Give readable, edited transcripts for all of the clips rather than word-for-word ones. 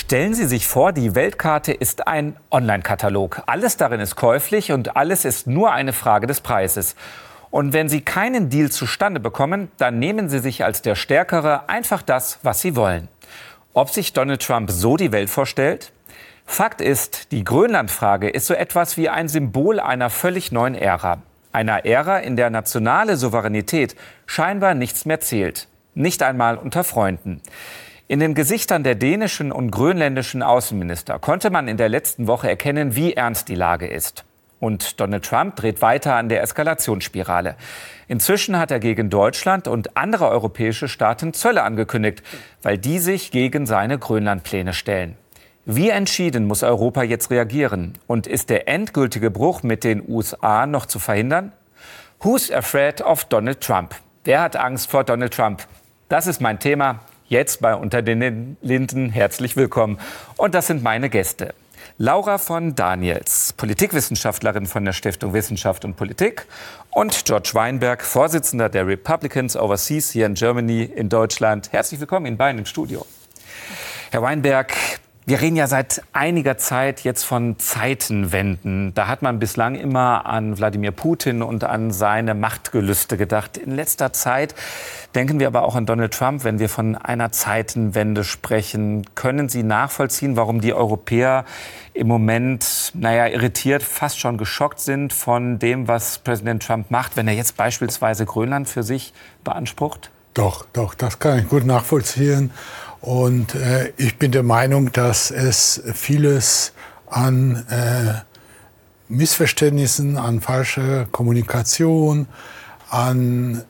Stellen Sie sich vor, die Weltkarte ist ein Online-Katalog. Alles darin ist käuflich und alles ist nur eine Frage des Preises. Und wenn Sie keinen Deal zustande bekommen, dann nehmen Sie sich als der Stärkere einfach das, was Sie wollen. Ob sich Donald Trump so die Welt vorstellt? Fakt ist, die Grönland-Frage ist so etwas wie ein Symbol einer völlig neuen Ära. Einer Ära, in der nationale Souveränität scheinbar nichts mehr zählt. Nicht einmal unter Freunden. In den Gesichtern der dänischen und grönländischen Außenminister konnte man in der letzten Woche erkennen, wie ernst die Lage ist. Und Donald Trump dreht weiter an der Eskalationsspirale. Inzwischen hat er gegen Deutschland und andere europäische Staaten Zölle angekündigt, weil die sich gegen seine Grönlandpläne stellen. Wie entschieden muss Europa jetzt reagieren? Und ist der endgültige Bruch mit den USA noch zu verhindern? Who's afraid of Donald Trump? Wer hat Angst vor Donald Trump? Das ist mein Thema. Jetzt bei Unter den Linden. Herzlich willkommen. Und das sind meine Gäste. Laura von Daniels, Politikwissenschaftlerin von der Stiftung Wissenschaft und Politik. Und George Weinberg, Vorsitzender der Republicans Overseas hier in Germany, in Deutschland. Herzlich willkommen Ihnen beiden im Studio. Herr Weinberg, wir reden ja seit einiger Zeit jetzt von Zeitenwenden. Da hat man bislang immer an Wladimir Putin und an seine Machtgelüste gedacht. In letzter Zeit denken wir aber auch an Donald Trump, wenn wir von einer Zeitenwende sprechen. Können Sie nachvollziehen, warum die Europäer im Moment, irritiert, fast schon geschockt sind von dem, was Präsident Trump macht, wenn er jetzt beispielsweise Grönland für sich beansprucht? Doch, das kann ich gut nachvollziehen. Und ich bin der Meinung, dass es vieles an Missverständnissen, an falscher Kommunikation, an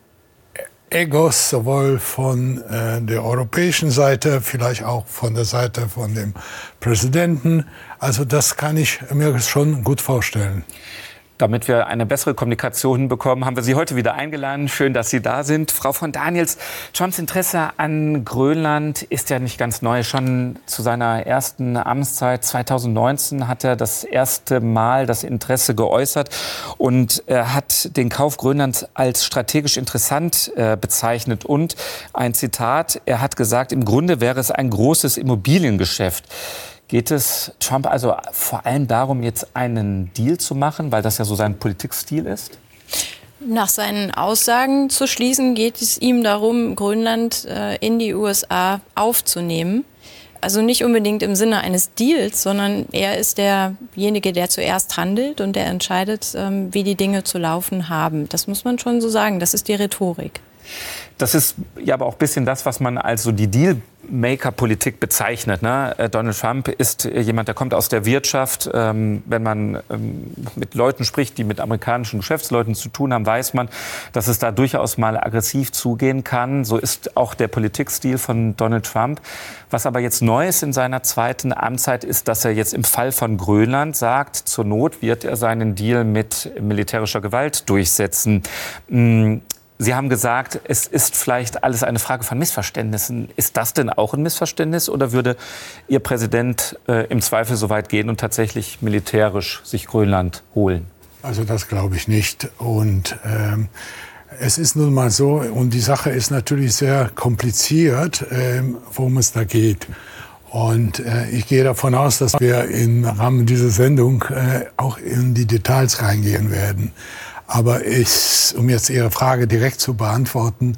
Egos, sowohl von der europäischen Seite, vielleicht auch von der Seite von dem Präsidenten. Also das kann ich mir schon gut vorstellen. Damit wir eine bessere Kommunikation hinbekommen, haben wir Sie heute wieder eingeladen. Schön, dass Sie da sind. Frau von Daniels, Trumps Interesse an Grönland ist ja nicht ganz neu. Schon zu seiner ersten Amtszeit 2019 hat er das erste Mal das Interesse geäußert und hat den Kauf Grönlands als strategisch interessant bezeichnet. Und ein Zitat, er hat gesagt, im Grunde wäre es ein großes Immobiliengeschäft. Geht es Trump also vor allem darum, jetzt einen Deal zu machen, weil das ja so sein Politikstil ist? Nach seinen Aussagen zu schließen, geht es ihm darum, Grönland in die USA aufzunehmen. Also nicht unbedingt im Sinne eines Deals, sondern er ist derjenige, der zuerst handelt und der entscheidet, wie die Dinge zu laufen haben. Das muss man schon so sagen, das ist die Rhetorik. Das ist ja aber auch ein bisschen das, was man als so die Dealmaker-Politik bezeichnet. Ne? Donald Trump ist jemand, der kommt aus der Wirtschaft. Wenn man mit Leuten spricht, die mit amerikanischen Geschäftsleuten zu tun haben, weiß man, dass es da durchaus mal aggressiv zugehen kann. So ist auch der Politikstil von Donald Trump. Was aber jetzt neu ist in seiner zweiten Amtszeit, ist, dass er jetzt im Fall von Grönland sagt, zur Not wird er seinen Deal mit militärischer Gewalt durchsetzen. Sie haben gesagt, es ist vielleicht alles eine Frage von Missverständnissen. Ist das denn auch ein Missverständnis oder würde Ihr Präsident im Zweifel so weit gehen und tatsächlich militärisch sich Grönland holen? Also das glaube ich nicht. Und es ist nun mal so, und die Sache ist natürlich sehr kompliziert, worum es da geht. Und ich gehe davon aus, dass wir im Rahmen dieser Sendung auch in die Details reingehen werden. Aber um jetzt Ihre Frage direkt zu beantworten,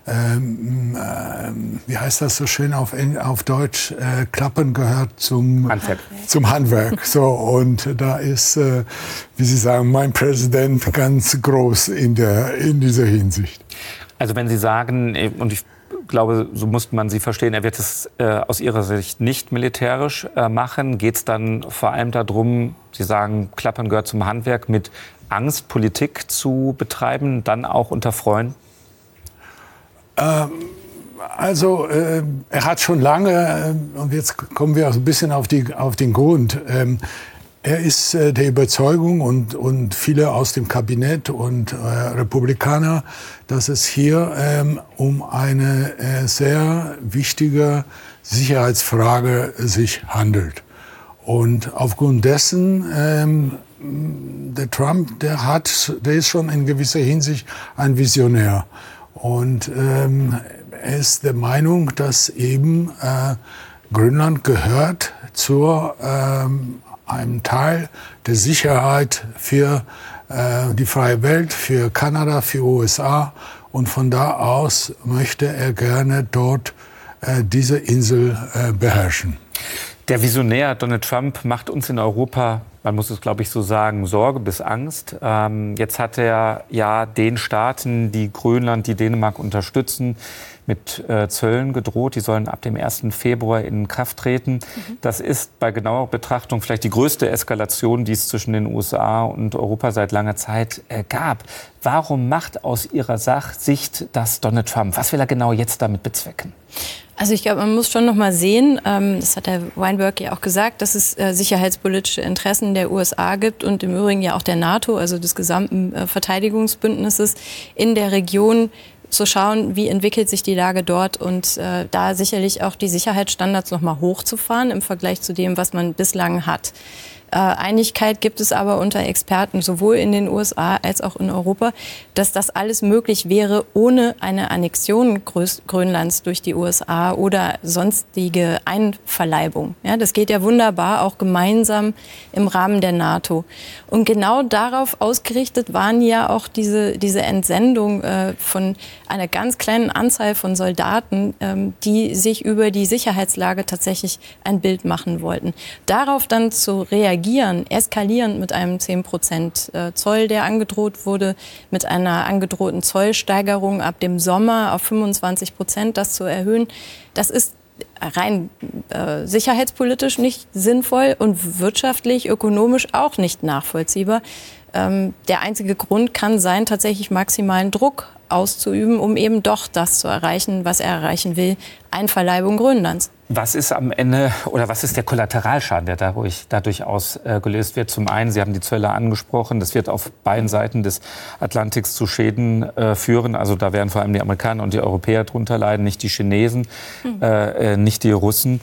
wie heißt das so schön auf Deutsch? Klappen gehört zum Handwerk. So, und da ist, wie Sie sagen, mein Präsident ganz groß in dieser Hinsicht. Also wenn Sie sagen, und ich glaube, so muss man Sie verstehen, er wird es aus Ihrer Sicht nicht militärisch machen, geht es dann vor allem darum, Sie sagen, Klappern gehört zum Handwerk, mit Angst, Politik zu betreiben, dann auch unter Freunden? Er hat schon lange, und jetzt kommen wir ein bisschen auf den Grund, er ist der Überzeugung und viele aus dem Kabinett und Republikaner, dass es hier um eine sehr wichtige Sicherheitsfrage sich handelt. Und aufgrund dessen der Trump, der ist schon in gewisser Hinsicht ein Visionär. Und er ist der Meinung, dass eben Grönland gehört zu einem Teil der Sicherheit für die freie Welt, für Kanada, für USA. Und von da aus möchte er gerne dort diese Insel beherrschen. Der Visionär Donald Trump macht uns in Europa, man muss es glaube ich so sagen, Sorge bis Angst. Jetzt hat er ja den Staaten, die Grönland, die Dänemark unterstützen, mit Zöllen gedroht. Die sollen ab dem 1. Februar in Kraft treten. Das ist bei genauer Betrachtung vielleicht die größte Eskalation, die es zwischen den USA und Europa seit langer Zeit gab. Warum macht aus Ihrer Sicht das Donald Trump? Was will er genau jetzt damit bezwecken? Also ich glaube, man muss schon noch mal sehen, das hat Herr Weinberg ja auch gesagt, dass es sicherheitspolitische Interessen der USA gibt und im Übrigen ja auch der NATO, also des gesamten Verteidigungsbündnisses in der Region, zu schauen, wie entwickelt sich die Lage dort und da sicherlich auch die Sicherheitsstandards noch mal hochzufahren im Vergleich zu dem, was man bislang hat. Einigkeit gibt es aber unter Experten, sowohl in den USA als auch in Europa, dass das alles möglich wäre ohne eine Annexion Grönlands durch die USA oder sonstige Einverleibung. Ja, das geht ja wunderbar, auch gemeinsam im Rahmen der NATO. Und genau darauf ausgerichtet waren ja auch diese Entsendung von einer ganz kleinen Anzahl von Soldaten, die sich über die Sicherheitslage tatsächlich ein Bild machen wollten. Darauf dann zu reagieren, eskalierend mit einem 10% Zoll, der angedroht wurde, mit einer angedrohten Zollsteigerung ab dem Sommer auf 25%, das zu erhöhen, das ist rein sicherheitspolitisch nicht sinnvoll und wirtschaftlich, ökonomisch auch nicht nachvollziehbar. Der einzige Grund kann sein, tatsächlich maximalen Druck auszuüben, um eben doch das zu erreichen, was er erreichen will, Einverleibung Grönlands. Was ist am Ende oder was ist der Kollateralschaden, der dadurch ausgelöst wird? Zum einen, Sie haben die Zölle angesprochen, das wird auf beiden Seiten des Atlantiks zu Schäden führen. Also da werden vor allem die Amerikaner und die Europäer drunter leiden, nicht die Chinesen, nicht die Russen.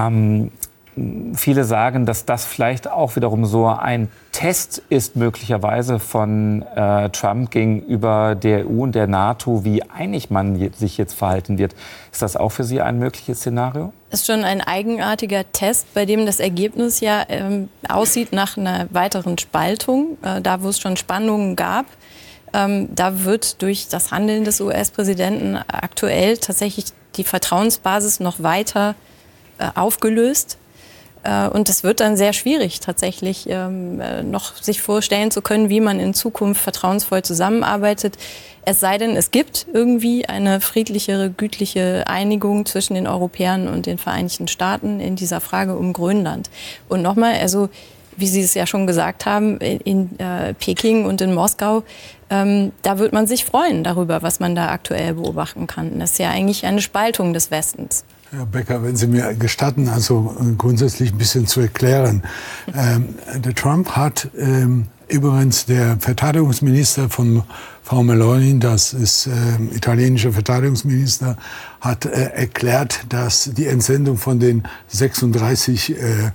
Viele sagen, dass das vielleicht auch wiederum so ein Test ist, möglicherweise von Trump gegenüber der EU und der NATO, wie einig man sich jetzt verhalten wird. Ist das auch für Sie ein mögliches Szenario? Das ist schon ein eigenartiger Test, bei dem das Ergebnis ja aussieht nach einer weiteren Spaltung, da wo es schon Spannungen gab. Da wird durch das Handeln des US-Präsidenten aktuell tatsächlich die Vertrauensbasis noch weiter aufgelöst. Und es wird dann sehr schwierig, tatsächlich noch sich vorstellen zu können, wie man in Zukunft vertrauensvoll zusammenarbeitet. Es sei denn, es gibt irgendwie eine friedlichere, gütliche Einigung zwischen den Europäern und den Vereinigten Staaten in dieser Frage um Grönland. Und nochmal, also wie Sie es ja schon gesagt haben, in Peking und in Moskau, da wird man sich freuen darüber, was man da aktuell beobachten kann. Das ist ja eigentlich eine Spaltung des Westens. Herr Becker, wenn Sie mir gestatten, also grundsätzlich ein bisschen zu erklären. Der Trump hat übrigens der Verteidigungsminister von Frau Meloni, das ist italienischer Verteidigungsminister, hat erklärt, dass die Entsendung von den 36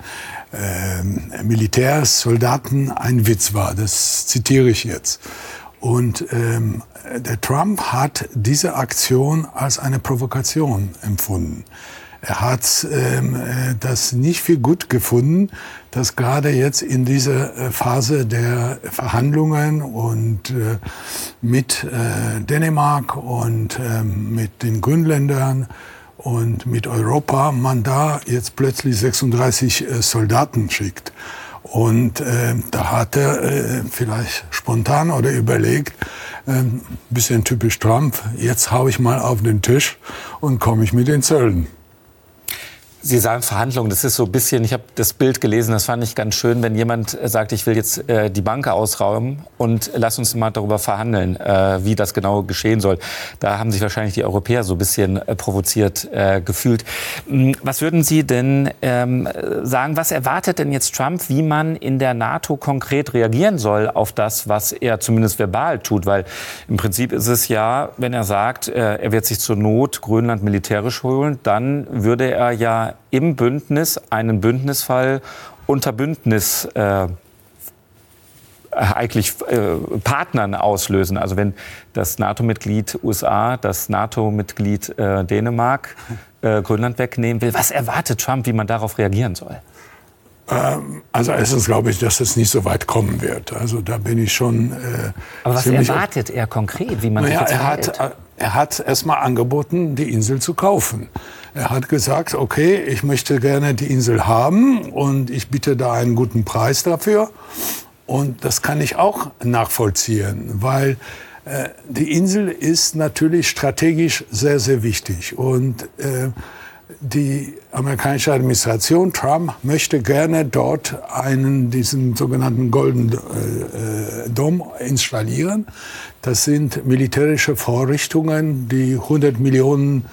Militärs, Soldaten ein Witz war. Das zitiere ich jetzt. Und der Trump hat diese Aktion als eine Provokation empfunden. Er hat das nicht für gut gefunden, dass gerade jetzt in dieser Phase der Verhandlungen und mit Dänemark und mit den Grönländern und mit Europa man da jetzt plötzlich 36 Soldaten schickt. Und da hat er vielleicht spontan oder überlegt, bisschen typisch Trump, jetzt hau ich mal auf den Tisch und komme ich mit den Zöllen. Sie sagen Verhandlungen, das ist so ein bisschen, ich habe das Bild gelesen, das fand ich ganz schön, wenn jemand sagt, ich will jetzt die Bank ausrauben und lass uns mal darüber verhandeln, wie das genau geschehen soll. Da haben sich wahrscheinlich die Europäer so ein bisschen provoziert gefühlt. Was würden Sie denn sagen, was erwartet denn jetzt Trump, wie man in der NATO konkret reagieren soll auf das, was er zumindest verbal tut? Weil im Prinzip ist es ja, wenn er sagt, er wird sich zur Not Grönland militärisch holen, dann würde er ja im Bündnis einen Bündnisfall unter Bündnis eigentlich Partnern auslösen. Also wenn das NATO-Mitglied USA, das NATO-Mitglied Dänemark Grönland wegnehmen will. Was erwartet Trump, wie man darauf reagieren soll? Also erstens glaube ich, dass es nicht so weit kommen wird. Also da bin ich schon Aber was erwartet er konkret, wie man sich jetzt verhält? Er hat erstmal angeboten, die Insel zu kaufen. Er hat gesagt, okay, ich möchte gerne die Insel haben und ich biete da einen guten Preis dafür. Und das kann ich auch nachvollziehen, weil die Insel ist natürlich strategisch sehr, sehr wichtig. Und die amerikanische Administration, Trump, möchte gerne dort diesen sogenannten Golden Dome installieren. Das sind militärische Vorrichtungen, die 100 Millionen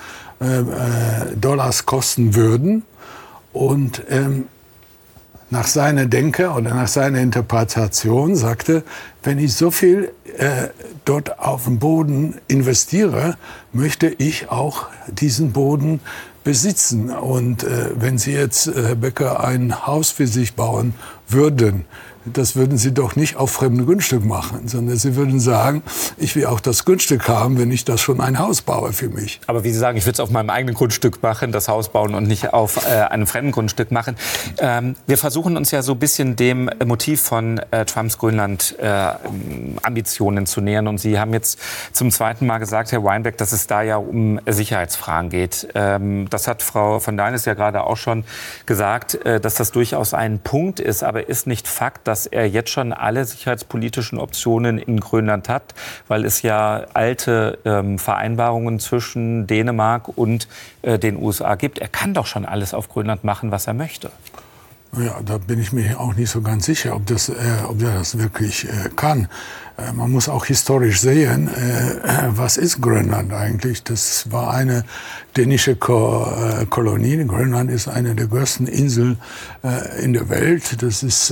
Dollars kosten würden. Und nach seiner Denke oder nach seiner Interpretation sagte, wenn ich so viel dort auf dem Boden investiere, möchte ich auch diesen Boden besitzen. Und wenn Sie jetzt, Herr Becker, ein Haus für sich bauen würden, das würden Sie doch nicht auf fremdem Grundstück machen, sondern Sie würden sagen, ich will auch das Grundstück haben, wenn ich das schon ein Haus baue für mich. Aber wie Sie sagen, ich würde es auf meinem eigenen Grundstück machen, das Haus bauen und nicht auf einem fremden Grundstück machen. Wir versuchen uns ja so ein bisschen dem Motiv von Trumps Grönland-Ambitionen zu nähern. Und Sie haben jetzt zum zweiten Mal gesagt, Herr Weinberg, dass es da ja um Sicherheitsfragen geht. Das hat Frau von Daniels ja gerade auch schon gesagt, dass das durchaus ein Punkt ist. Aber ist nicht Fakt, dass er jetzt schon alle sicherheitspolitischen Optionen in Grönland hat, weil es ja alte Vereinbarungen zwischen Dänemark und den USA gibt. Er kann doch schon alles auf Grönland machen, was er möchte. Ja, da bin ich mir auch nicht so ganz sicher, ob er das wirklich kann. Man muss auch historisch sehen, was ist Grönland eigentlich? Das war eine dänische Kolonie. Grönland ist eine der größten Inseln in der Welt. Das ist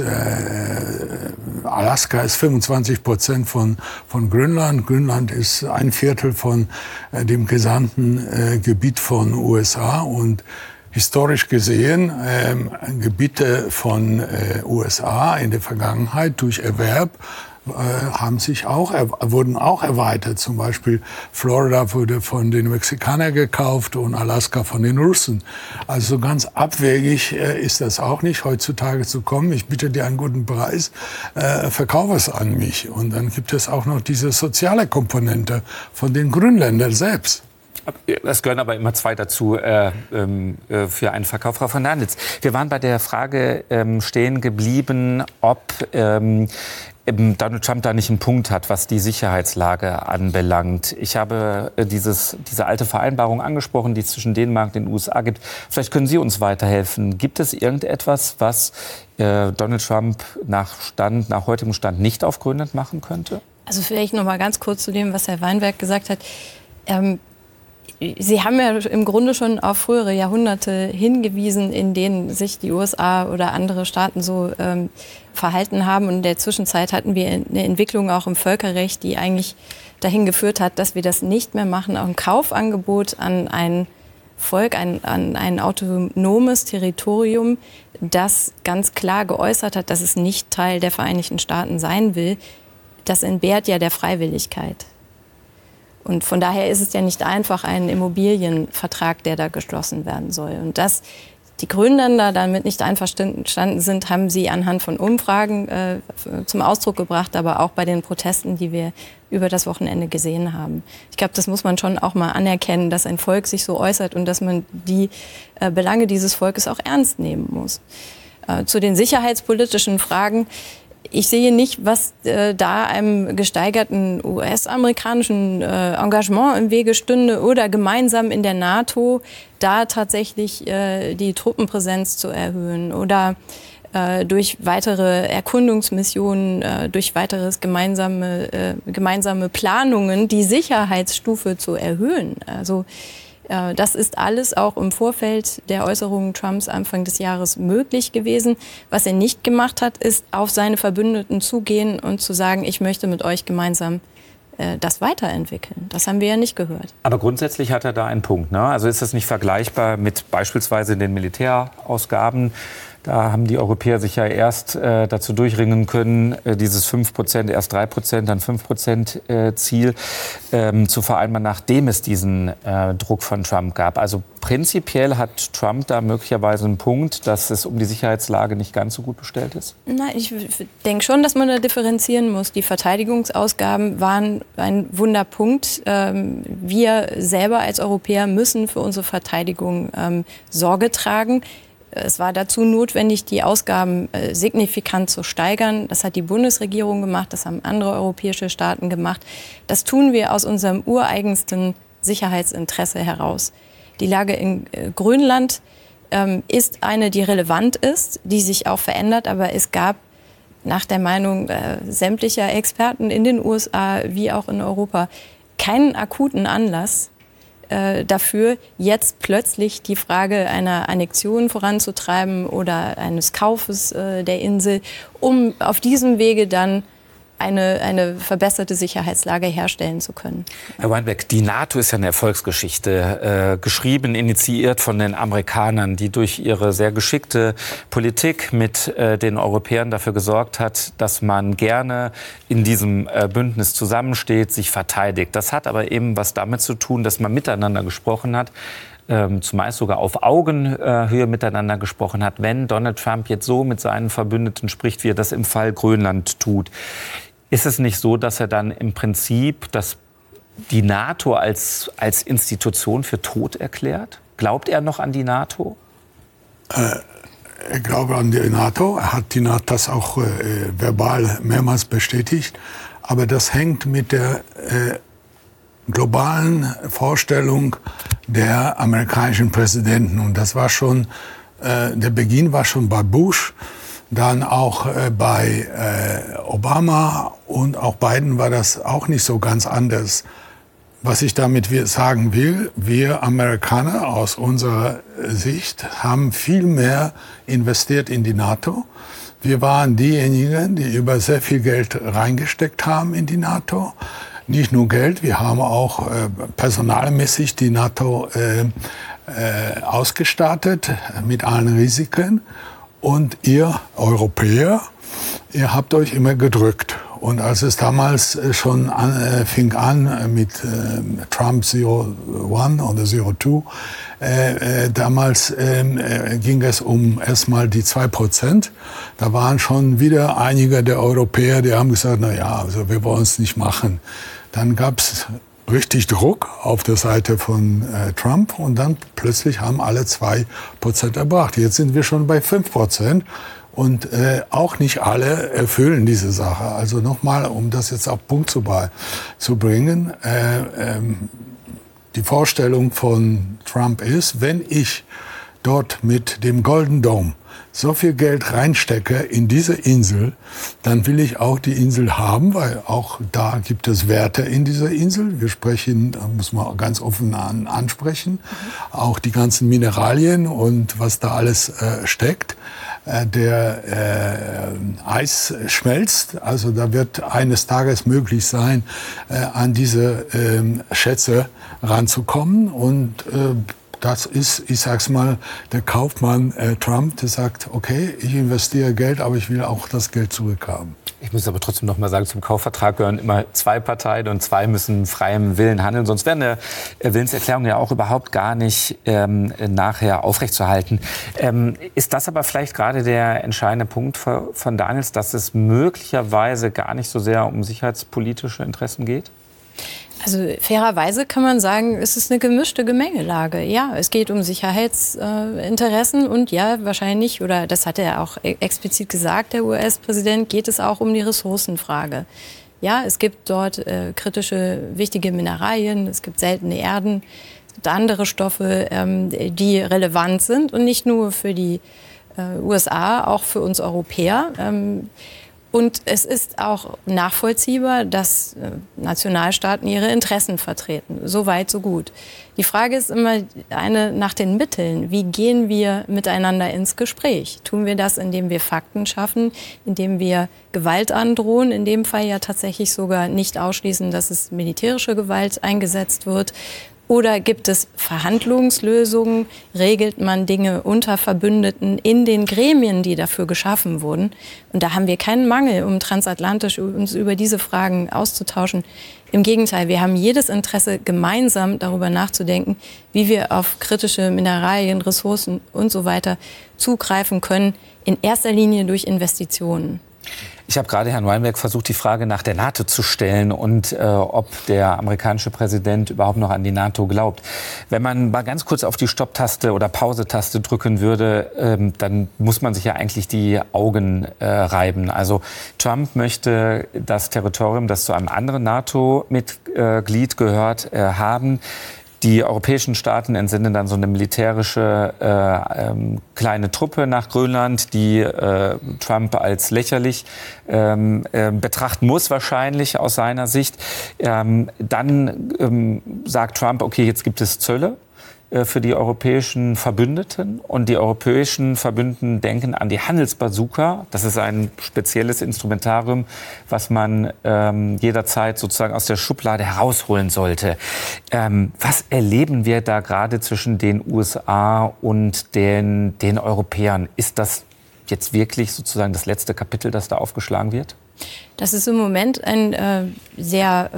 Alaska ist 25% von Grönland. Grönland ist 1/4 von dem gesamten Gebiet von USA und historisch gesehen, Gebiete von USA in der Vergangenheit durch Erwerb wurden auch erweitert. Zum Beispiel Florida wurde von den Mexikanern gekauft und Alaska von den Russen. Also ganz abwegig ist das auch nicht, heutzutage zu kommen. Ich biete dir einen guten Preis, verkaufe es an mich. Und dann gibt es auch noch diese soziale Komponente von den Grönländern selbst. Es gehören aber immer zwei dazu für einen Verkauf. Frau von Daniels, wir waren bei der Frage stehen geblieben, ob Donald Trump da nicht einen Punkt hat, was die Sicherheitslage anbelangt. Ich habe diese alte Vereinbarung angesprochen, die es zwischen Dänemark und den USA gibt. Vielleicht können Sie uns weiterhelfen. Gibt es irgendetwas, was Donald Trump nach heutigem Stand nicht auf Grönland machen könnte? Also vielleicht noch mal ganz kurz zu dem, was Herr Weinberg gesagt hat. Sie haben ja im Grunde schon auf frühere Jahrhunderte hingewiesen, in denen sich die USA oder andere Staaten so verhalten haben. Und in der Zwischenzeit hatten wir eine Entwicklung auch im Völkerrecht, die eigentlich dahin geführt hat, dass wir das nicht mehr machen. Auch ein Kaufangebot an ein Volk, an ein autonomes Territorium, das ganz klar geäußert hat, dass es nicht Teil der Vereinigten Staaten sein will, das entbehrt ja der Freiwilligkeit. Und von daher ist es ja nicht einfach ein Immobilienvertrag, der da geschlossen werden soll. Und dass die Grönländer damit nicht einverstanden sind, haben sie anhand von Umfragen zum Ausdruck gebracht, aber auch bei den Protesten, die wir über das Wochenende gesehen haben. Ich glaube, das muss man schon auch mal anerkennen, dass ein Volk sich so äußert und dass man die Belange dieses Volkes auch ernst nehmen muss. Zu den sicherheitspolitischen Fragen. Ich sehe nicht, was da einem gesteigerten US-amerikanischen Engagement im Wege stünde oder gemeinsam in der NATO da tatsächlich die Truppenpräsenz zu erhöhen oder durch weitere Erkundungsmissionen, durch weiteres gemeinsame Planungen die Sicherheitsstufe zu erhöhen. Also das ist alles auch im Vorfeld der Äußerungen Trumps Anfang des Jahres möglich gewesen. Was er nicht gemacht hat, ist auf seine Verbündeten zugehen und zu sagen, ich möchte mit euch gemeinsam das weiterentwickeln. Das haben wir ja nicht gehört. Aber grundsätzlich hat er da einen Punkt, ne? Also ist das nicht vergleichbar mit beispielsweise den Militärausgaben? Da haben die Europäer sich ja erst dazu durchringen können, dieses 5%, erst 3%, dann 5% Ziel zu vereinbaren, nachdem es diesen Druck von Trump gab. Also prinzipiell hat Trump da möglicherweise einen Punkt, dass es um die Sicherheitslage nicht ganz so gut bestellt ist? Nein, ich denke schon, dass man da differenzieren muss. Die Verteidigungsausgaben waren ein Wunderpunkt. Wir selber als Europäer müssen für unsere Verteidigung Sorge tragen. Es war dazu notwendig, die Ausgaben signifikant zu steigern. Das hat die Bundesregierung gemacht, das haben andere europäische Staaten gemacht. Das tun wir aus unserem ureigensten Sicherheitsinteresse heraus. Die Lage in Grönland ist eine, die relevant ist, die sich auch verändert. Aber es gab nach der Meinung sämtlicher Experten in den USA wie auch in Europa keinen akuten Anlass dafür, jetzt plötzlich die Frage einer Annexion voranzutreiben oder eines Kaufes der Insel, um auf diesem Wege dann eine verbesserte Sicherheitslage herstellen zu können. Herr Weinberg, die NATO ist ja eine Erfolgsgeschichte, geschrieben, initiiert von den Amerikanern, die durch ihre sehr geschickte Politik mit den Europäern dafür gesorgt hat, dass man gerne in diesem Bündnis zusammensteht, sich verteidigt. Das hat aber eben was damit zu tun, dass man miteinander gesprochen hat, zumeist sogar auf Augenhöhe miteinander gesprochen hat, wenn Donald Trump jetzt so mit seinen Verbündeten spricht, wie er das im Fall Grönland tut. Ist es nicht so, dass er dann im Prinzip die NATO als Institution für tot erklärt? Glaubt er noch an die NATO? Ich glaube an die NATO. Er hat das auch verbal mehrmals bestätigt. Aber das hängt mit der globalen Vorstellung der amerikanischen Präsidenten. Und das war schon, der Beginn war schon bei Bush. Dann auch bei Obama und auch Biden war das auch nicht so ganz anders. Was ich damit sagen will, wir Amerikaner aus unserer Sicht haben viel mehr investiert in die NATO. Wir waren diejenigen, die über sehr viel Geld reingesteckt haben in die NATO. Nicht nur Geld, wir haben auch personalmäßig die NATO ausgestattet mit allen Risiken. Und ihr Europäer, ihr habt euch immer gedrückt. Und als es damals schon fing an mit Trump 01 oder 02, damals ging es um erstmal die 2%. Da waren schon wieder einige der Europäer, die haben gesagt, na ja, also wir wollen es nicht machen. Dann gab es richtig Druck auf der Seite von Trump und dann plötzlich haben alle 2% erbracht. Jetzt sind wir schon bei 5% und auch nicht alle erfüllen diese Sache. Also nochmal, um das jetzt auf Punkt zu bringen, die Vorstellung von Trump ist, wenn ich dort mit dem Golden Dome so viel Geld reinstecke in diese Insel, dann will ich auch die Insel haben, weil auch da gibt es Werte in dieser Insel. Wir sprechen, da muss man ganz offen ansprechen, auch die ganzen Mineralien und was da alles steckt. Der Eis schmelzt, also da wird eines Tages möglich sein, an diese Schätze ranzukommen und das ist, ich sag's mal, der Kaufmann Trump, der sagt, okay, ich investiere Geld, aber ich will auch das Geld zurückhaben. Ich muss aber trotzdem noch mal sagen, zum Kaufvertrag gehören immer 2 Parteien und 2 müssen freiem Willen handeln. Sonst wäre eine Willenserklärung ja auch überhaupt gar nicht nachher aufrechtzuerhalten. Ist das aber vielleicht gerade der entscheidende Punkt von Daniels, dass es möglicherweise gar nicht so sehr um sicherheitspolitische Interessen geht? Also fairerweise kann man sagen, es ist eine gemischte Gemengelage. Ja, es geht um Sicherheitsinteressen und ja, wahrscheinlich, oder das hat er auch explizit gesagt, der US-Präsident, geht es auch um die Ressourcenfrage. Ja, es gibt dort kritische, wichtige Mineralien, es gibt seltene Erden, es gibt andere Stoffe, die relevant sind und nicht nur für die USA, auch für uns Europäer. Und es ist auch nachvollziehbar, dass Nationalstaaten ihre Interessen vertreten. So weit, so gut. Die Frage ist immer eine nach den Mitteln. Wie gehen wir miteinander ins Gespräch? Tun wir das, indem wir Fakten schaffen, indem wir Gewalt androhen, in dem Fall ja tatsächlich sogar nicht ausschließen, dass es militärische Gewalt eingesetzt wird? Oder gibt es Verhandlungslösungen? Regelt man Dinge unter Verbündeten in den Gremien, die dafür geschaffen wurden? Und da haben wir keinen Mangel, um transatlantisch uns über diese Fragen auszutauschen. Im Gegenteil, wir haben jedes Interesse, gemeinsam darüber nachzudenken, wie wir auf kritische Mineralien, Ressourcen und so weiter zugreifen können, in erster Linie durch Investitionen. Ich habe gerade Herrn Weinberg versucht, die Frage nach der NATO zu stellen und ob der amerikanische Präsident überhaupt noch an die NATO glaubt. Wenn man mal ganz kurz auf die Stopptaste oder Pause-Taste drücken würde, dann muss man sich ja eigentlich die Augen reiben. Also Trump möchte das Territorium, das zu einem anderen NATO-Mitglied gehört, haben. Die europäischen Staaten entsenden dann so eine militärische kleine Truppe nach Grönland, die Trump als lächerlich betrachten muss, wahrscheinlich aus seiner Sicht. Dann sagt Trump, okay, jetzt gibt es Zölle für die europäischen Verbündeten. Und die europäischen Verbündeten denken an die Handelsbazooka. Das ist ein spezielles Instrumentarium, was man jederzeit sozusagen aus der Schublade herausholen sollte. Was erleben wir da gerade zwischen den USA und den Europäern? Ist das jetzt wirklich sozusagen das letzte Kapitel, das da aufgeschlagen wird? Das ist im Moment ein sehr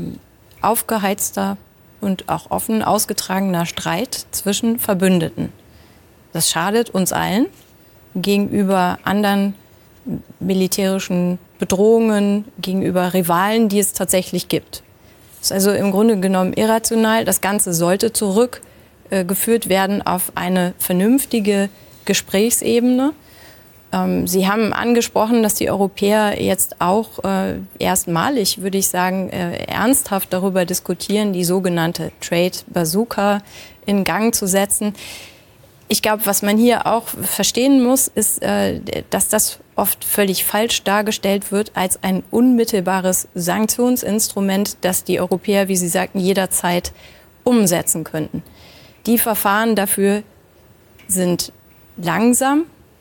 aufgeheizter und auch offen ausgetragener Streit zwischen Verbündeten. Das schadet uns allen gegenüber anderen militärischen Bedrohungen, gegenüber Rivalen, die es tatsächlich gibt. Das ist also im Grunde genommen irrational. Das Ganze sollte zurückgeführt werden auf eine vernünftige Gesprächsebene. Sie haben angesprochen, dass die Europäer jetzt auch erstmalig, würde ich sagen, ernsthaft darüber diskutieren, die sogenannte Trade Bazooka in Gang zu setzen. Ich glaube, was man hier auch verstehen muss, ist, dass das oft völlig falsch dargestellt wird als ein unmittelbares Sanktionsinstrument, das die Europäer, wie Sie sagten, jederzeit umsetzen könnten. Die Verfahren dafür sind langsam.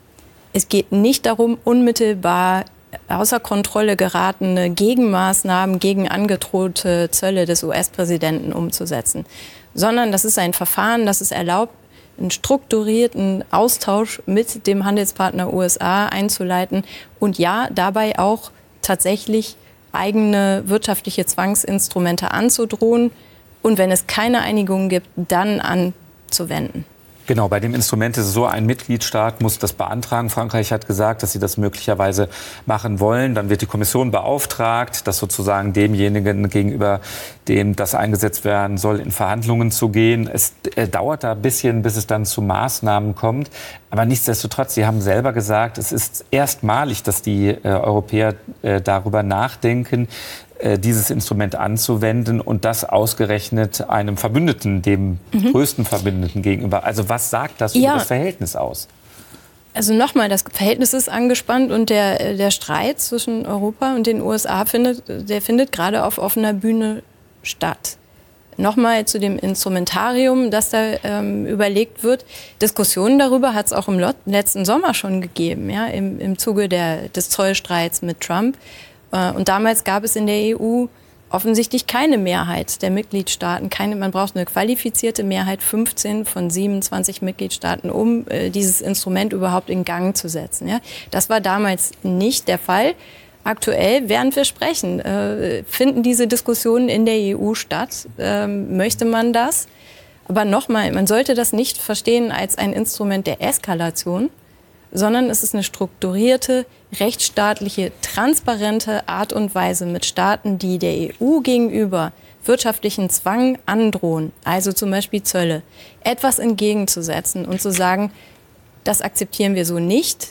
Es geht nicht darum, unmittelbar außer Kontrolle geratene Gegenmaßnahmen gegen angedrohte Zölle des US-Präsidenten umzusetzen, sondern das ist ein Verfahren, das es erlaubt, einen strukturierten Austausch mit dem Handelspartner USA einzuleiten und ja, dabei auch tatsächlich eigene wirtschaftliche Zwangsinstrumente anzudrohen und wenn es keine Einigung gibt, dann anzuwenden. Genau, bei dem Instrument ist es so, ein Mitgliedstaat muss das beantragen. Frankreich hat gesagt, dass sie das möglicherweise machen wollen. Dann wird die Kommission beauftragt, dass sozusagen demjenigen, gegenüber dem das eingesetzt werden soll, in Verhandlungen zu gehen. Es dauert da ein bisschen, bis es dann zu Maßnahmen kommt. Aber nichtsdestotrotz, Sie haben selber gesagt, es ist erstmalig, dass die Europäer darüber nachdenken, dieses Instrument anzuwenden und das ausgerechnet einem Verbündeten, dem größten Verbündeten gegenüber. Also was sagt das über das Verhältnis aus? Also nochmal, das Verhältnis ist angespannt und der Streit zwischen Europa und den USA findet gerade auf offener Bühne statt. Nochmal zu dem Instrumentarium, das da überlegt wird. Diskussionen darüber hat es auch im letzten Sommer schon gegeben, ja, im Zuge des Zollstreits mit Trump. Und damals gab es in der EU offensichtlich keine Mehrheit der Mitgliedstaaten. Man braucht eine qualifizierte Mehrheit, 15 von 27 Mitgliedstaaten, um dieses Instrument überhaupt in Gang zu setzen. Ja? Das war damals nicht der Fall. Aktuell, während wir sprechen, finden diese Diskussionen in der EU statt. Möchte man das? Aber nochmal, man sollte das nicht verstehen als ein Instrument der Eskalation, sondern es ist eine strukturierte, rechtsstaatliche, transparente Art und Weise mit Staaten, die der EU gegenüber wirtschaftlichen Zwang androhen, also zum Beispiel Zölle, etwas entgegenzusetzen und zu sagen, das akzeptieren wir so nicht.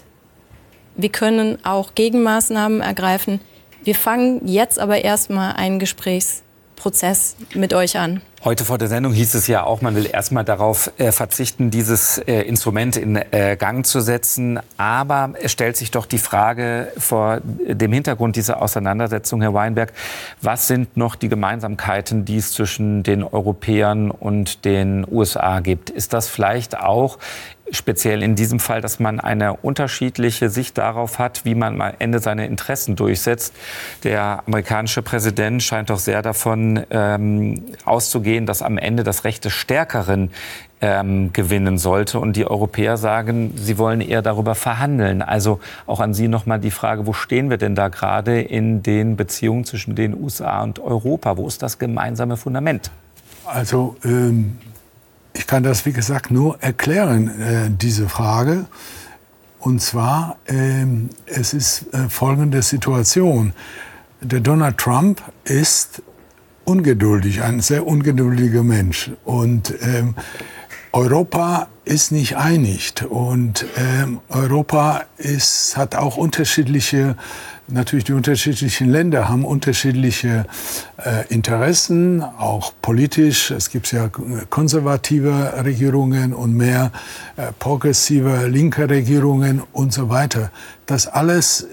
Wir können auch Gegenmaßnahmen ergreifen. Wir fangen jetzt aber erstmal einen Gesprächsprozess mit euch an. Heute vor der Sendung hieß es ja auch, man will erstmal darauf verzichten, dieses Instrument in Gang zu setzen. Aber es stellt sich doch die Frage vor dem Hintergrund dieser Auseinandersetzung, Herr Weinberg, was sind noch die Gemeinsamkeiten, die es zwischen den Europäern und den USA gibt? Ist das vielleicht auch speziell in diesem Fall, dass man eine unterschiedliche Sicht darauf hat, wie man am Ende seine Interessen durchsetzt. Der amerikanische Präsident scheint doch sehr davon auszugehen, dass am Ende das Recht des Stärkeren gewinnen sollte. Und die Europäer sagen, sie wollen eher darüber verhandeln. Also auch an Sie noch mal die Frage, wo stehen wir denn da gerade in den Beziehungen zwischen den USA und Europa? Wo ist das gemeinsame Fundament? Also ich kann das, wie gesagt, nur erklären, diese Frage. Und zwar, es ist folgende Situation. Der Donald Trump ist ungeduldig, ein sehr ungeduldiger Mensch. Und Europa ist nicht einig. Und Europa hat auch unterschiedliche, natürlich die unterschiedlichen Länder haben unterschiedliche Interessen, auch politisch. Es gibt ja konservative Regierungen und mehr progressive linke Regierungen und so weiter. Das alles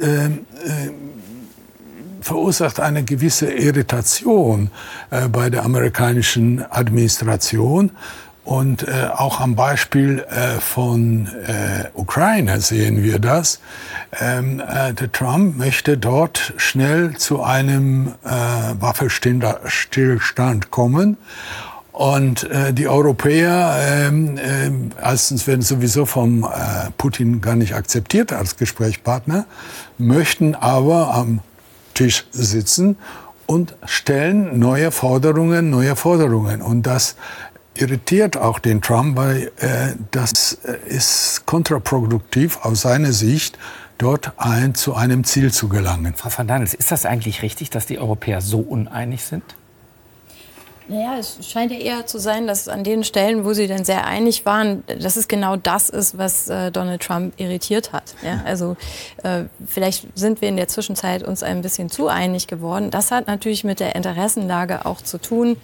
verursacht eine gewisse Irritation bei der amerikanischen Administration. Und auch am Beispiel von Ukraine sehen wir das. Der Trump möchte dort schnell zu einem Waffenstillstand kommen. Und die Europäer, erstens werden sowieso vom Putin gar nicht akzeptiert als Gesprächspartner, möchten aber am Tisch sitzen und stellen neue Forderungen. Und das irritiert auch den Trump, weil das ist kontraproduktiv aus seiner Sicht, dort zu einem Ziel zu gelangen. Frau van Daniels, ist das eigentlich richtig, dass die Europäer so uneinig sind? Naja, es scheint ja eher zu sein, dass an den Stellen, wo sie dann sehr einig waren, dass es genau das ist, was Donald Trump irritiert hat. Ja? Also vielleicht sind wir in der Zwischenzeit uns ein bisschen zu einig geworden. Das hat natürlich mit der Interessenlage auch zu tun.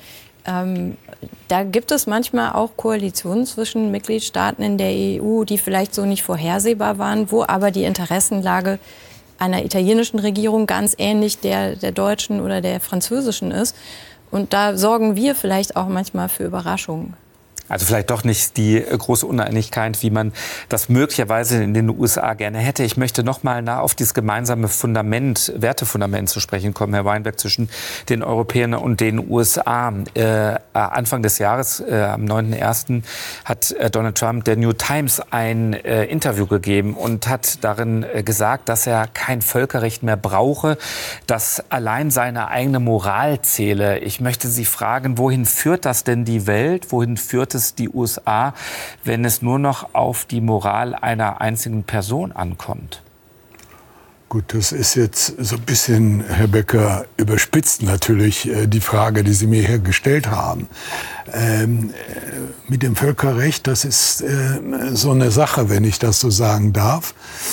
Da gibt es manchmal auch Koalitionen zwischen Mitgliedstaaten in der EU, die vielleicht so nicht vorhersehbar waren, wo aber die Interessenlage einer italienischen Regierung ganz ähnlich der deutschen oder der französischen ist. Und da sorgen wir vielleicht auch manchmal für Überraschungen. Also vielleicht doch nicht die große Uneinigkeit, wie man das möglicherweise in den USA gerne hätte. Ich möchte noch mal auf dieses gemeinsame Fundament, Wertefundament zu sprechen kommen, Herr Weinberg, zwischen den Europäern und den USA. Anfang des Jahres, am 9.1., hat Donald Trump der New Times ein Interview gegeben und hat darin gesagt, dass er kein Völkerrecht mehr brauche, dass allein seine eigene Moral zähle. Ich möchte Sie fragen, wohin führt das denn die Welt? Wohin führt es die USA, wenn es nur noch auf die Moral einer einzigen Person ankommt? Gut, das ist jetzt so ein bisschen, Herr Becker, überspitzt natürlich die Frage, die Sie mir hier gestellt haben. Mit dem Völkerrecht, das ist so eine Sache, wenn ich das so sagen darf.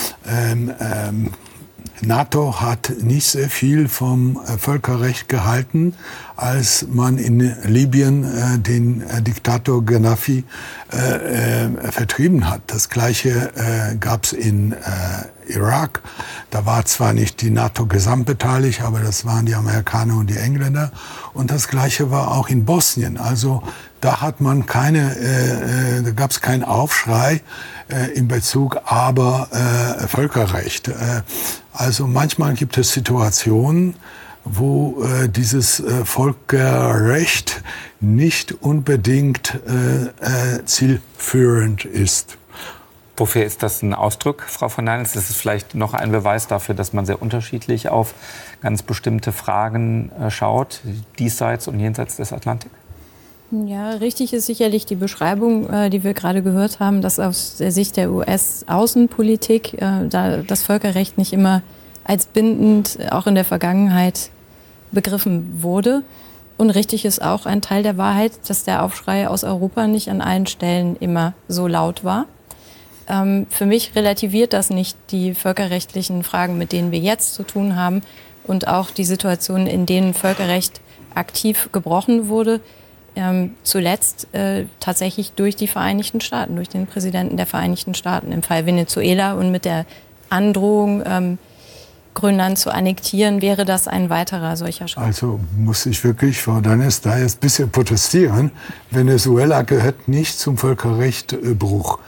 NATO hat nicht sehr viel vom Völkerrecht gehalten, als man in Libyen den Diktator Gaddafi vertrieben hat. Das Gleiche gab es in Irak. Da war zwar nicht die NATO gesamtbeteiligt, aber das waren die Amerikaner und die Engländer. Und das Gleiche war auch in Bosnien. Also da hat man da gab es keinen Aufschrei in Bezug aber Völkerrecht. Also manchmal gibt es Situationen, wo dieses Völkerrecht nicht unbedingt zielführend ist. Wofür ist das ein Ausdruck, Frau von Daniels? Ist es vielleicht noch ein Beweis dafür, dass man sehr unterschiedlich auf ganz bestimmte Fragen schaut, diesseits und jenseits des Atlantik? Ja, richtig ist sicherlich die Beschreibung, die wir gerade gehört haben, dass aus der Sicht der US-Außenpolitik da das Völkerrecht nicht immer als bindend, auch in der Vergangenheit, begriffen wurde. Und richtig ist auch ein Teil der Wahrheit, dass der Aufschrei aus Europa nicht an allen Stellen immer so laut war. Für mich relativiert das nicht die völkerrechtlichen Fragen, mit denen wir jetzt zu tun haben und auch die Situationen, in denen Völkerrecht aktiv gebrochen wurde. Zuletzt tatsächlich durch die Vereinigten Staaten, durch den Präsidenten der Vereinigten Staaten im Fall Venezuela und mit der Androhung, Grönland zu annektieren, wäre das ein weiterer solcher Schritt. Also muss ich wirklich, Frau Daniels, da jetzt ein bisschen protestieren. Venezuela gehört nicht zum Völkerrechtbruch.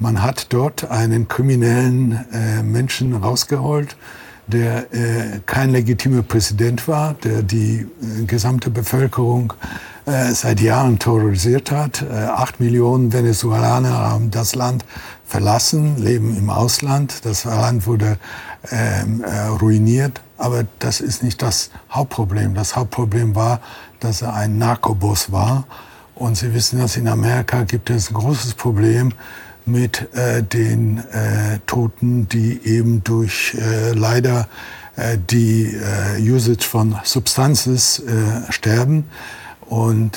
Man hat dort einen kriminellen Menschen rausgeholt, der kein legitimer Präsident war, der die gesamte Bevölkerung seit Jahren terrorisiert hat. 8 Millionen Venezuelaner haben das Land verlassen, leben im Ausland. Das Land wurde ruiniert. Aber das ist nicht das Hauptproblem. Das Hauptproblem war, dass er ein Narkoboss war. Und Sie wissen, dass in Amerika gibt es ein großes Problem mit den Toten, die eben durch leider die Usage von Substances sterben. Und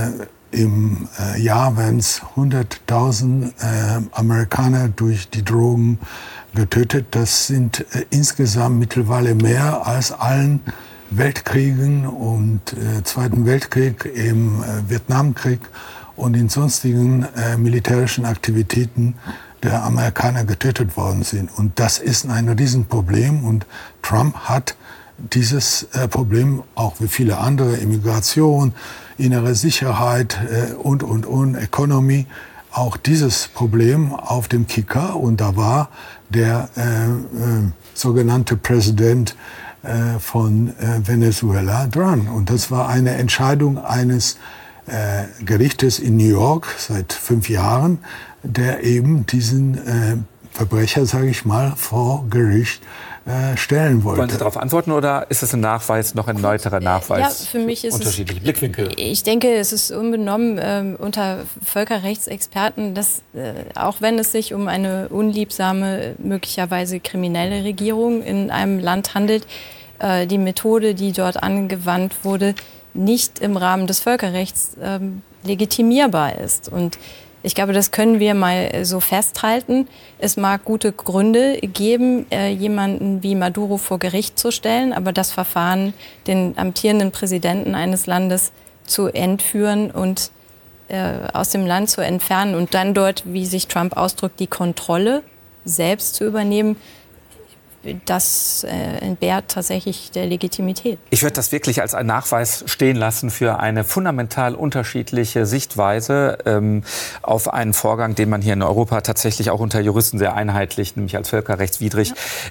im Jahr werden es 100.000 Amerikaner durch die Drogen getötet. Das sind insgesamt mittlerweile mehr als allen Weltkriegen und Zweiten Weltkrieg, im Vietnamkrieg und in sonstigen militärischen Aktivitäten der Amerikaner getötet worden sind. Und das ist ein Riesenproblem. Und Trump hat dieses Problem, auch wie viele andere, Immigration, innere Sicherheit und, Economy, auch dieses Problem auf dem Kicker. Und da war der sogenannte Präsident von Venezuela dran. Und das war eine Entscheidung eines Gerichtes in New York seit 5 Jahren, der eben diesen Verbrecher, sage ich mal, vor Gericht stellen wollte. Wollen Sie darauf antworten oder ist es ein Nachweis, noch ein neuterer Nachweis? Ja, für mich ist unterschiedliche Blickwinkel. Ich denke, es ist unbenommen unter Völkerrechtsexperten, dass auch wenn es sich um eine unliebsame, möglicherweise kriminelle Regierung in einem Land handelt, die Methode, die dort angewandt wurde, nicht im Rahmen des Völkerrechts legitimierbar ist. Und ich glaube, das können wir mal so festhalten. Es mag gute Gründe geben, jemanden wie Maduro vor Gericht zu stellen, aber das Verfahren, den amtierenden Präsidenten eines Landes zu entführen und aus dem Land zu entfernen und dann dort, wie sich Trump ausdrückt, die Kontrolle selbst zu übernehmen, das entbehrt tatsächlich der Legitimität. Ich würde das wirklich als einen Nachweis stehen lassen für eine fundamental unterschiedliche Sichtweise auf einen Vorgang, den man hier in Europa tatsächlich auch unter Juristen sehr einheitlich, nämlich als völkerrechtswidrig,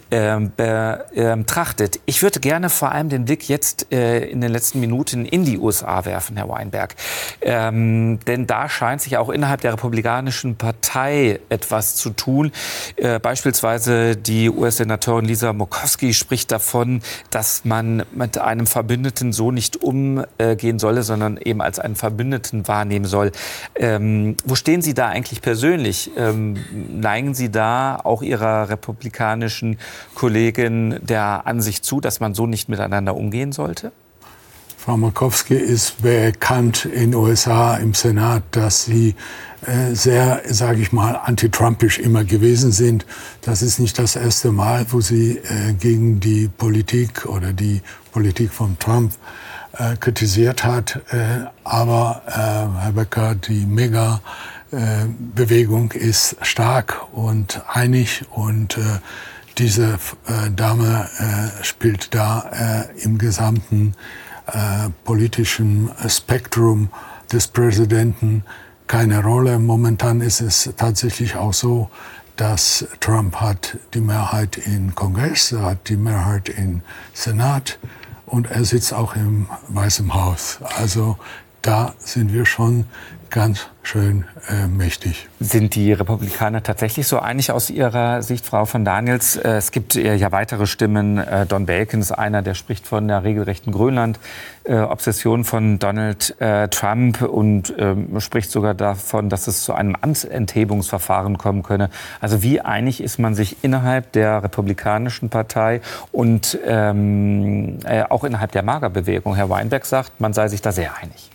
betrachtet. Ich würde gerne vor allem den Blick jetzt in den letzten Minuten in die USA werfen, Herr Weinberg. Denn da scheint sich auch innerhalb der Republikanischen Partei etwas zu tun. Beispielsweise die US-Senatorin Lisa Murkowski spricht davon, dass man mit einem Verbündeten so nicht umgehen solle, sondern eben als einen Verbündeten wahrnehmen soll. Wo stehen Sie da eigentlich persönlich? Neigen Sie da auch Ihrer republikanischen Kollegin der Ansicht zu, dass man so nicht miteinander umgehen sollte? Frau Murkowski ist bekannt in den USA im Senat, dass sie sehr, sage ich mal, anti-trumpisch immer gewesen sind. Das ist nicht das erste Mal, wo sie gegen die Politik oder die Politik von Trump kritisiert hat. Aber Herr Becker, die Mega-Bewegung ist stark und einig und diese Dame spielt da im gesamten politischen Spektrum des Präsidenten keine Rolle. Momentan ist es tatsächlich auch so, dass Trump hat die Mehrheit im Kongress, er hat die Mehrheit im Senat und er sitzt auch im Weißen Haus. Also da sind wir schon ganz schön mächtig. Sind die Republikaner tatsächlich so einig aus Ihrer Sicht, Frau von Daniels? Es gibt ja weitere Stimmen. Don Bacon ist einer, der spricht von der regelrechten Grönland-Obsession von Donald Trump und spricht sogar davon, dass es zu einem Amtsenthebungsverfahren kommen könne. Also wie einig ist man sich innerhalb der Republikanischen Partei und auch innerhalb der MAGA-Bewegung? Herr Weinberg sagt, man sei sich da sehr einig.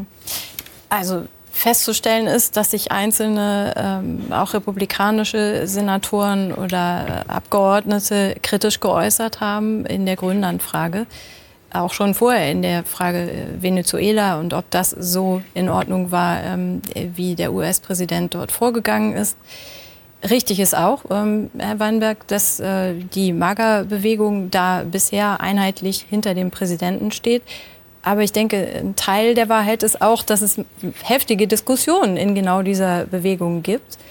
Also festzustellen ist, dass sich einzelne, auch republikanische Senatoren oder Abgeordnete kritisch geäußert haben in der Grönland-Frage. Auch schon vorher in der Frage Venezuela und ob das so in Ordnung war, wie der US-Präsident dort vorgegangen ist. Richtig ist auch, Herr Weinberg, dass die MAGA-Bewegung da bisher einheitlich hinter dem Präsidenten steht. Aber ich denke, ein Teil der Wahrheit ist auch, dass es heftige Diskussionen in genau dieser Bewegung gibt.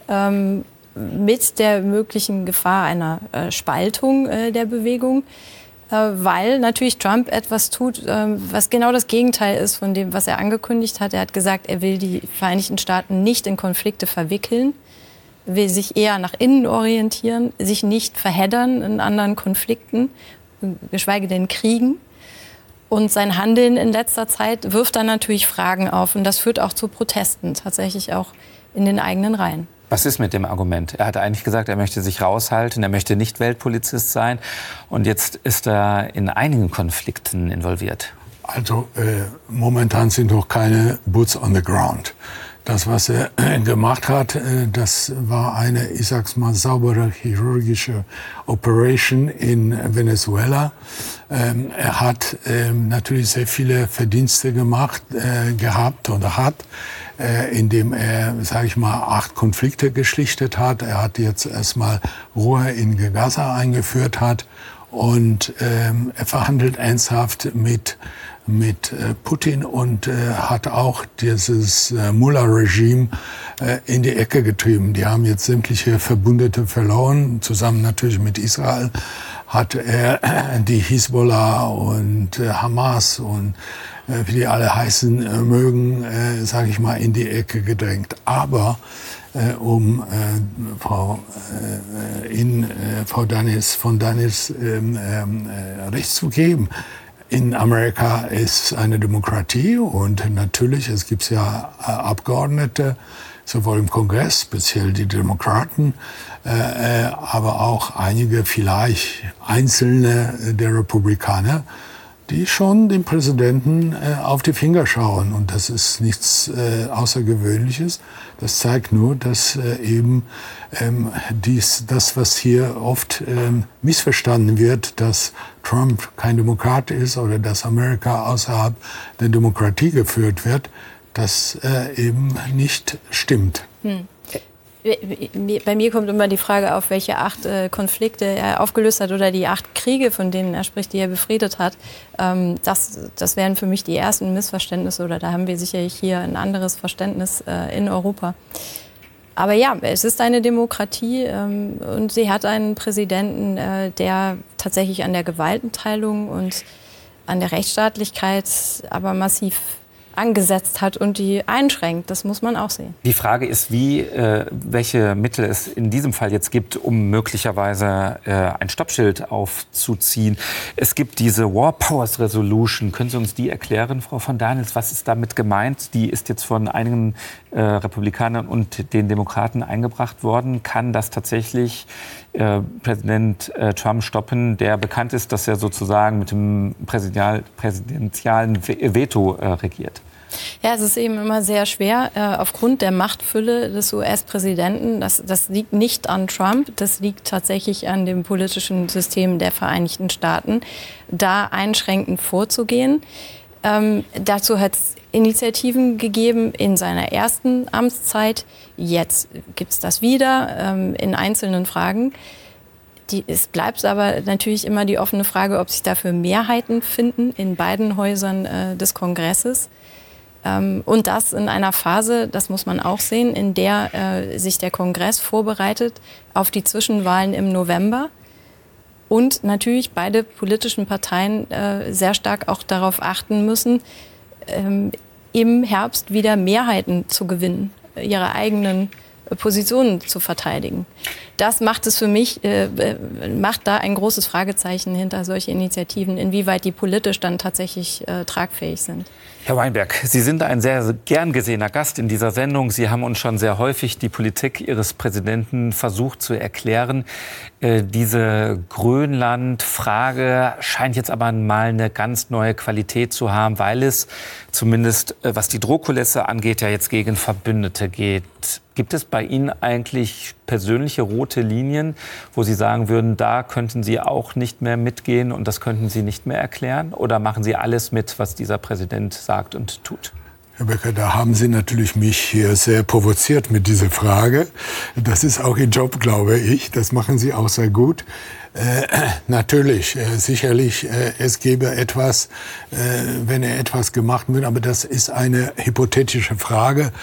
mit der möglichen Gefahr einer Spaltung der Bewegung, weil natürlich Trump etwas tut, was genau das Gegenteil ist von dem, was er angekündigt hat. Er hat gesagt, er will die Vereinigten Staaten nicht in Konflikte verwickeln, will sich eher nach innen orientieren, sich nicht verheddern in anderen Konflikten, geschweige denn Kriegen. Und sein Handeln in letzter Zeit wirft dann natürlich Fragen auf. Und das führt auch zu Protesten, tatsächlich auch in den eigenen Reihen. Was ist mit dem Argument? Er hat eigentlich gesagt, er möchte sich raushalten, er möchte nicht Weltpolizist sein. Und jetzt ist er in einigen Konflikten involviert. Also momentan sind noch keine Boots on the ground. Das, was er gemacht hat, das war eine, ich sag's mal, saubere chirurgische Operation in Venezuela. Er hat natürlich sehr viele Verdienste gehabt oder hat, indem er, sage ich mal, 8 Konflikte geschlichtet hat. Er hat jetzt erstmal Ruhe in Gaza eingeführt hat und er verhandelt ernsthaft mit Putin und hat auch dieses Mullah-Regime in die Ecke getrieben. Die haben jetzt sämtliche Verbündete verloren, zusammen natürlich mit Israel hat er die Hisbollah und Hamas und wie die alle heißen mögen, sage ich mal, in die Ecke gedrängt. Aber um Frau von Danis recht zu geben, in Amerika ist eine Demokratie und natürlich, es gibt ja Abgeordnete, sowohl im Kongress, speziell die Demokraten, aber auch einige, vielleicht einzelne der Republikaner, die schon dem Präsidenten auf die Finger schauen. Und das ist nichts Außergewöhnliches. Das zeigt nur, dass eben das, was hier oft missverstanden wird, dass Trump kein Demokrat ist oder dass Amerika außerhalb der Demokratie geführt wird, das eben nicht stimmt. Bei mir kommt immer die Frage auf, welche 8 Konflikte er aufgelöst hat oder die 8 Kriege, von denen er spricht, die er befriedet hat. Das wären für mich die ersten Missverständnisse oder da haben wir sicherlich hier ein anderes Verständnis in Europa. Aber ja, es ist eine Demokratie und sie hat einen Präsidenten, der tatsächlich an der Gewaltenteilung und an der Rechtsstaatlichkeit aber massiv angesetzt hat und die einschränkt. Das muss man auch sehen. Die Frage ist, welche Mittel es in diesem Fall jetzt gibt, um möglicherweise ein Stoppschild aufzuziehen. Es gibt diese War Powers Resolution. Können Sie uns die erklären, Frau von Danels? Was ist damit gemeint? Die ist jetzt von einigen Republikanern und den Demokraten eingebracht worden. Kann das tatsächlich Präsident Trump stoppen, der bekannt ist, dass er sozusagen mit dem präsidentialen Veto regiert? Ja, es ist eben immer sehr schwer, aufgrund der Machtfülle des US-Präsidenten. Das liegt nicht an Trump, das liegt tatsächlich an dem politischen System der Vereinigten Staaten, da einschränkend vorzugehen. Dazu hat es Initiativen gegeben in seiner ersten Amtszeit. Jetzt gibt es das wieder in einzelnen Fragen. Es bleibt aber natürlich immer die offene Frage, ob sich dafür Mehrheiten finden in beiden Häusern des Kongresses. Und das in einer Phase, das muss man auch sehen, in der sich der Kongress vorbereitet auf die Zwischenwahlen im November. Und natürlich beide politischen Parteien sehr stark auch darauf achten müssen, im Herbst wieder Mehrheiten zu gewinnen, ihre eigenen Positionen zu verteidigen. Das macht es für mich, macht da ein großes Fragezeichen hinter solche Initiativen, inwieweit die politisch dann tatsächlich tragfähig sind. Herr Weinberg, Sie sind ein sehr gern gesehener Gast in dieser Sendung. Sie haben uns schon sehr häufig die Politik Ihres Präsidenten versucht zu erklären. Diese Grönland-Frage scheint jetzt aber mal eine ganz neue Qualität zu haben, weil es zumindest, was die Drohkulisse angeht, ja jetzt gegen Verbündete geht. Gibt es bei Ihnen eigentlich persönliche rote Linien, wo Sie sagen würden, da könnten Sie auch nicht mehr mitgehen und das könnten Sie nicht mehr erklären? Oder machen Sie alles mit, was dieser Präsident sagt und tut? Herr Becker, da haben Sie natürlich mich hier sehr provoziert mit dieser Frage. Das ist auch Ihr Job, glaube ich. Das machen Sie auch sehr gut. Natürlich, sicherlich, es gäbe etwas, wenn etwas gemacht wird, aber das ist eine hypothetische Frage,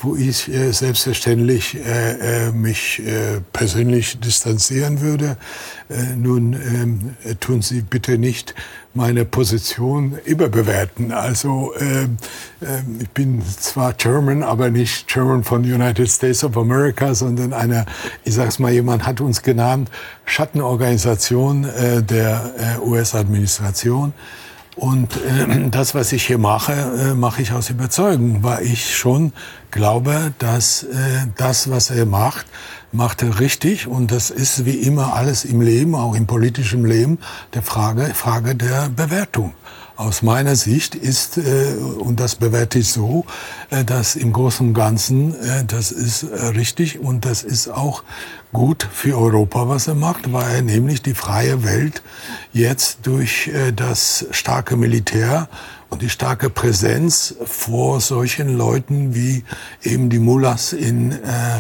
wo ich selbstverständlich mich persönlich distanzieren würde. Nun tun Sie bitte nicht meine Position überbewerten. Also ich bin zwar German, aber nicht German von United States of America, sondern eine, ich sag's mal, jemand hat uns genannt, Schattenorganisation der US-Administration. Und das, was ich hier mache, mache ich aus Überzeugung, weil ich schon glaube, dass das, was er macht er richtig. Und das ist wie immer alles im Leben, auch im politischen Leben, der Frage der Bewertung. Aus meiner Sicht ist, und das bewerte ich so, dass im Großen und Ganzen, das ist richtig und das ist auch gut für Europa, was er macht, weil er nämlich die freie Welt jetzt durch das starke Militär und die starke Präsenz vor solchen Leuten wie eben die Mullahs in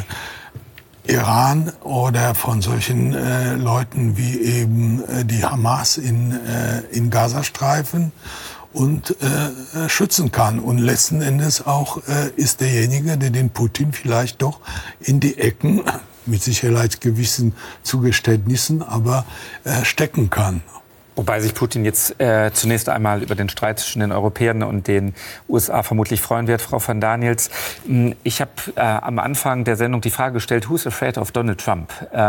Iran oder von solchen Leuten wie eben die Hamas in Gazastreifen und schützen kann. Und letzten Endes auch ist derjenige, der den Putin vielleicht doch in die Ecken, mit Sicherheit gewissen Zugeständnissen, aber stecken kann. Wobei sich Putin jetzt zunächst einmal über den Streit zwischen den Europäern und den USA vermutlich freuen wird, Frau von Daniels. Ich habe am Anfang der Sendung die Frage gestellt, who's afraid of Donald Trump?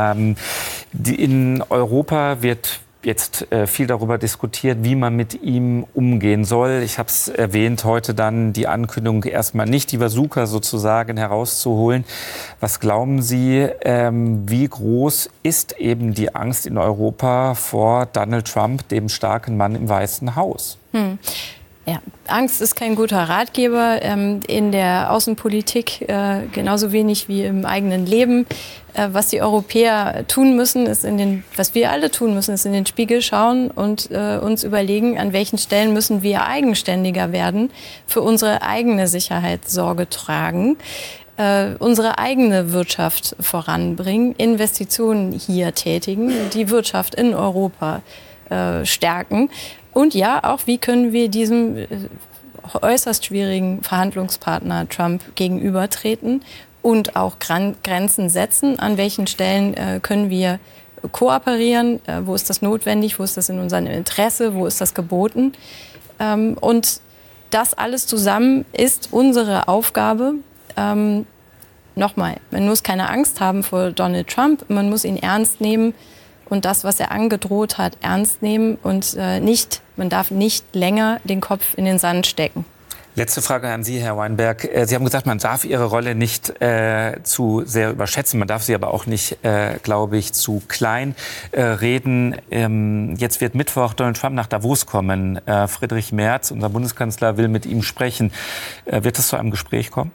In Europa wird jetzt viel darüber diskutiert, wie man mit ihm umgehen soll. Ich habe es erwähnt, heute dann die Ankündigung, erstmal nicht die Bazooka sozusagen herauszuholen. Was glauben Sie, wie groß ist eben die Angst in Europa vor Donald Trump, dem starken Mann im Weißen Haus? Ja, Angst ist kein guter Ratgeber in der Außenpolitik, genauso wenig wie im eigenen Leben. Was die Europäer tun müssen, was wir alle tun müssen, ist in den Spiegel schauen und uns überlegen, an welchen Stellen müssen wir eigenständiger werden, für unsere eigene Sicherheit Sorge tragen, unsere eigene Wirtschaft voranbringen, Investitionen hier tätigen, die Wirtschaft in Europa stärken. Und ja, auch wie können wir diesem äußerst schwierigen Verhandlungspartner Trump gegenübertreten und auch Grenzen setzen. An welchen Stellen können wir kooperieren? Wo ist das notwendig? Wo ist das in unserem Interesse? Wo ist das geboten? Und das alles zusammen ist unsere Aufgabe. Nochmal, man muss keine Angst haben vor Donald Trump. Man muss ihn ernst nehmen und das, was er angedroht hat, ernst nehmen. Und man darf nicht länger den Kopf in den Sand stecken. Letzte Frage an Sie, Herr Weinberg. Sie haben gesagt, man darf Ihre Rolle nicht zu sehr überschätzen. Man darf sie aber auch nicht, glaube ich, zu klein reden. Jetzt wird Mittwoch Donald Trump nach Davos kommen. Friedrich Merz, unser Bundeskanzler, will mit ihm sprechen. Wird es zu einem Gespräch kommen?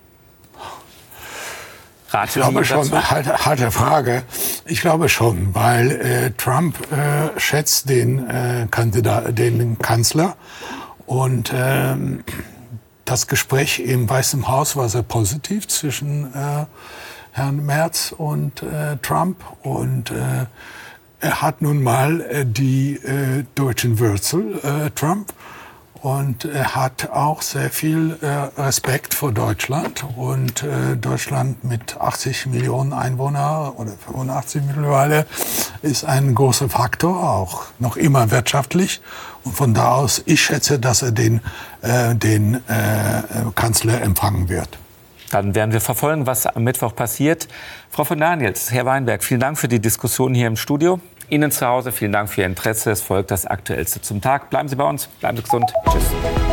Ich glaube schon, harte Frage. Ich glaube schon, weil Trump schätzt den Kanzler und das Gespräch im Weißen Haus war sehr positiv zwischen Herrn Merz und Trump. Und er hat nun mal die deutschen Wurzeln, Trump. Und er hat auch sehr viel Respekt vor Deutschland. Und Deutschland mit 80 Millionen Einwohnern oder 85 mittlerweile ist ein großer Faktor, auch noch immer wirtschaftlich. Und von da aus, ich schätze, dass er den Kanzler empfangen wird. Dann werden wir verfolgen, was am Mittwoch passiert. Frau von Daniels, Herr Weinberg, vielen Dank für die Diskussion hier im Studio. Ihnen zu Hause vielen Dank für Ihr Interesse. Es folgt das Aktuellste zum Tag. Bleiben Sie bei uns, bleiben Sie gesund. Tschüss.